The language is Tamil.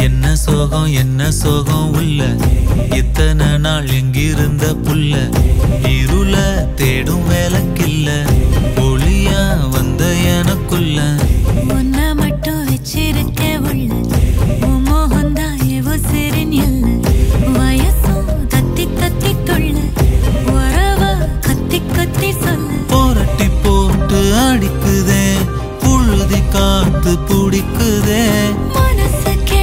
என்ன சோகம் உள்ள இத்தனை நாள் எங்கிருந்த புள்ள இருள